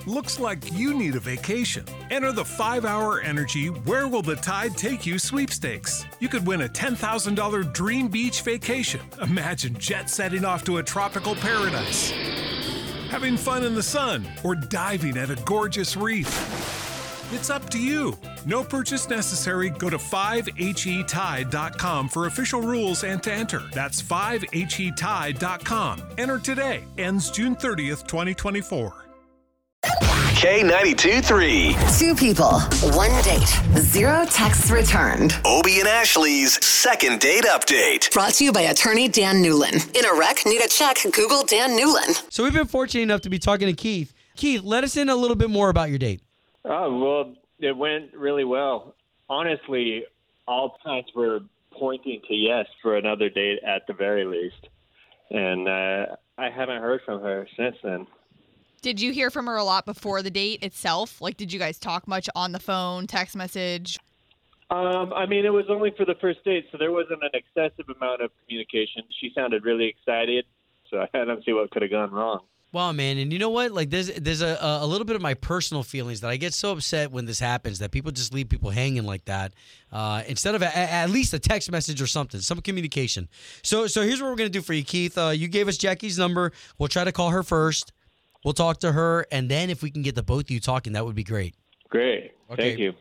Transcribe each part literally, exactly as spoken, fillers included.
Looks like you need a vacation. Enter the five hour Energy Where Will the Tide Take You sweepstakes. You could win a ten thousand dollars dream beach vacation. Imagine jet setting off to a tropical paradise, having fun in the sun, or diving at a gorgeous reef. It's up to you. No purchase necessary. Go to five H E tide dot com for official rules and to enter. That's five H E tide dot com. Enter today. Ends June thirtieth, twenty twenty-four. K ninety-two three. Two people, one date, zero texts returned. Obie and Ashley's second date update. Brought to you by attorney Dan Newlin. In a wreck, need a check, Google Dan Newlin. So we've been fortunate enough to be talking to Keith. Keith, let us in a little bit more about your date. Oh, well, it went really well. Honestly, all signs were pointing to yes for another date at the very least. And uh, I haven't heard from her since then. Did you hear from her a lot before the date itself? Like, did you guys talk much on the phone, text message? Um, I mean, it was only for the first date, so there wasn't an excessive amount of communication. She sounded really excited, so I don't see what could have gone wrong. Wow, man, and you know what? Like, there's there's a a little bit of my personal feelings that I get so upset when this happens, that people just leave people hanging like that, uh, instead of a, at least a text message or something, some communication. So so here's what we're gonna do for you, Keith. Uh, you gave us Jackie's number. We'll try to call her first. We'll talk to her, and then if we can get the both of you talking, that would be great. Great. Okay. Thank you.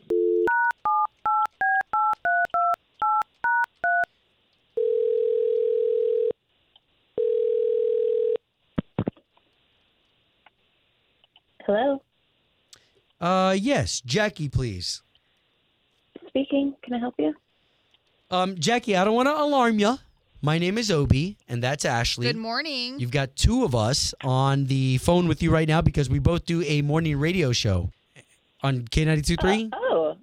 Hello? Uh, yes, Jackie, please. Speaking. Can I help you? Um, Jackie, I don't want to alarm you. My name is Obie, and that's Ashley. Good morning. You've got two of us on the phone with you right now because we both do a morning radio show on K ninety-two point three. Uh, oh.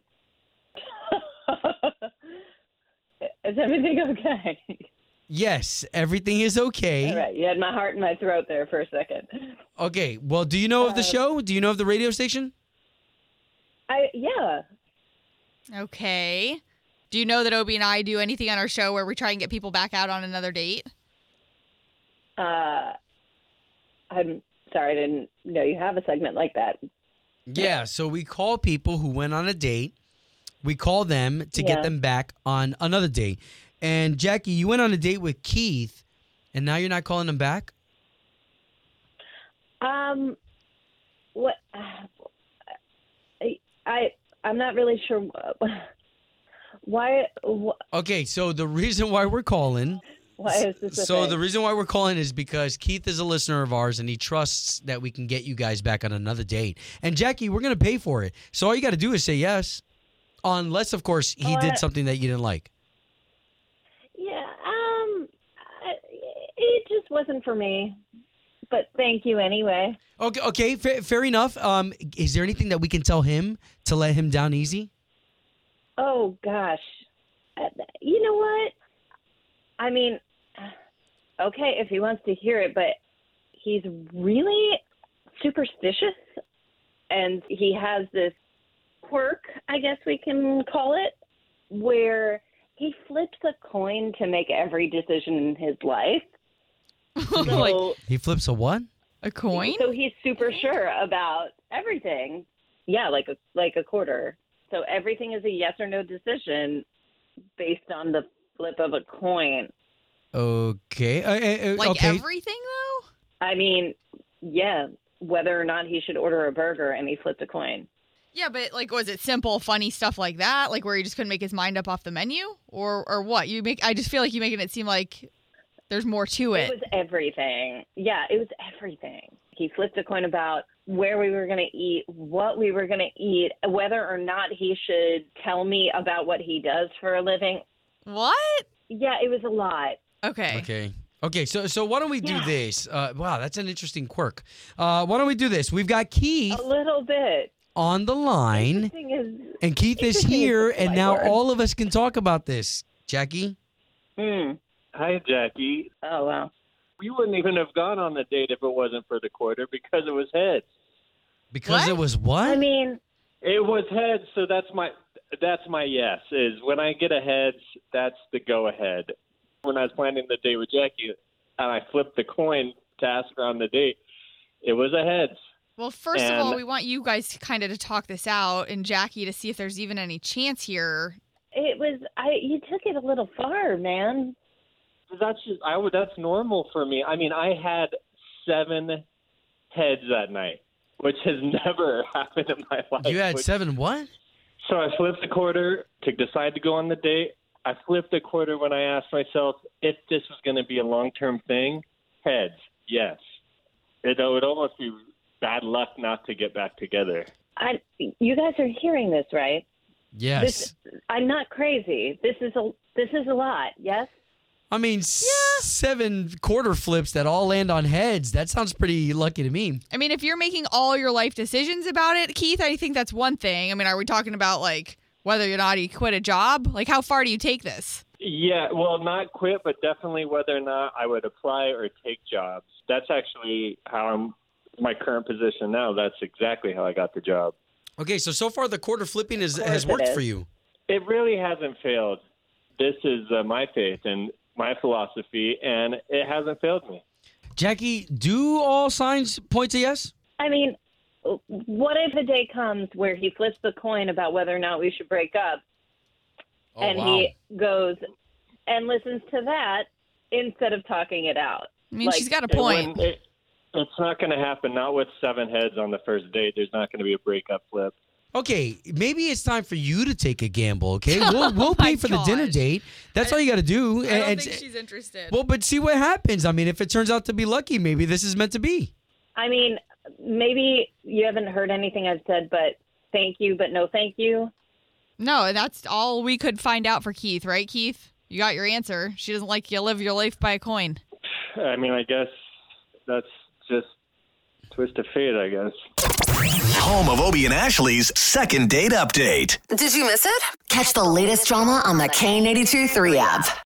Is everything okay? Yes, everything is okay. All right. You had my heart in my throat there for a second. Okay. Well, do you know of the Uh, show? Do you know of the radio station? I yeah. Okay. Do you know that Obie and I do anything on our show where we try and get people back out on another date? Uh, I'm sorry, I didn't know you have a segment like that. Yeah. So we call people who went on a date. We call them to Yeah. get them back on another date. And Jackie, you went on a date with Keith, and now you're not calling him back? Um, what? I, I I'm not really sure. Why? Wh- Okay, so the reason why we're calling. why is this a So thing? the reason why we're calling is because Keith is a listener of ours, and he trusts that we can get you guys back on another date. And Jackie, we're going to pay for it. So all you got to do is say yes, unless, of course, he Oh, did I- something that you didn't like. Yeah. Um, I, it just wasn't for me. But thank you anyway. Okay, okay, fa- fair enough. Um, is there anything that we can tell him to let him down easy? Oh gosh, Uh, you know what? I mean, okay, if he wants to hear it, but he's really superstitious, and he has this quirk, I guess we can call it, where he flips a coin to make every decision in his life. So, Like He flips a what? a coin? so he's super sure about everything. Yeah, like a like a quarter. So everything is a yes or no decision based on the flip of a coin. Okay. Uh, uh, uh, Like okay. everything, though? I mean, yeah, whether or not he should order a burger, and he flipped a coin. Yeah, but like, was it simple, funny stuff like that? Like where he just couldn't make his mind up off the menu? Or or what? You make? I just feel like you're making it seem like there's more to It it. was everything. Yeah, it was everything. He flipped a coin about where we were going to eat, what we were going to eat, whether or not he should tell me about what he does for a living. What? Yeah, it was a lot. Okay. Okay. Okay, so so why don't we do Yeah. this? Uh, wow, that's an interesting quirk. Uh, why don't we do this? We've got Keith A little bit. on the line, Interesting is, and Keith is interesting is here, the and right now word. all of us can talk about this. Jackie? Hmm. Hi, Jackie. Oh, wow. We wouldn't even have gone on the date if it wasn't for the quarter because it was heads. Because What? it was what? I mean, It was heads, so that's my that's my yes. Is when I get a heads, that's the go ahead. When I was planning the date with Jackie, and I flipped the coin to ask her on the date, it was a heads. Well, first And- of all, we want you guys kind of to talk this out, and Jackie to see if there's even any chance here. It was I. You took it a little far, man. That's just I would. That's normal for me. I mean, I had seven heads that night, which has never happened in my life. You had which- seven what? So I flipped a quarter to decide to go on the date. I flipped a quarter when I asked myself if this was going to be a long-term thing. Heads, yes. It would almost be bad luck not to get back together. I. You guys are hearing this, right? Yes. This, I'm not crazy. This is a. This is a lot. Yes. I mean, s- seven quarter flips that all land on heads. That sounds pretty lucky to me. I mean, if you're making all your life decisions about it, Keith, I think that's one thing. I mean, are we talking about like whether or not you quit a job? Like, how far do you take this? Yeah, well, not quit, but definitely whether or not I would apply or take jobs. That's actually how I'm. My current position now. That's exactly how I got the job. Okay, so so far the quarter flipping is, course has it worked is. for you. It really hasn't failed. This is uh, my faith and my philosophy, and it hasn't failed me. Jackie, do all signs point to yes? I mean, what if a day comes where he flips the coin about whether or not we should break up, Oh, and wow. he goes and listens to that instead of talking it out? I mean, Like, she's got a It point. wouldn't- it- it's not going to happen. Not with seven heads on the first date. There's not going to be a breakup flip. Okay, maybe it's time for you to take a gamble, okay? We'll, we'll Oh my pay for the dinner gosh. date. That's all you got to do. I don't And- think she's interested. well, but see what happens. I mean, if it turns out to be lucky, maybe this is meant to be. I mean, maybe you haven't heard anything I've said, but thank you, but no thank you. No, that's all we could find out for Keith, right, Keith? You got your answer. She doesn't like you live your life by a coin. I mean, I guess that's just twist of fate, I guess. Home of Obie and Ashley's second date update. Did you miss it? Catch the latest drama on the K eighty-two three app.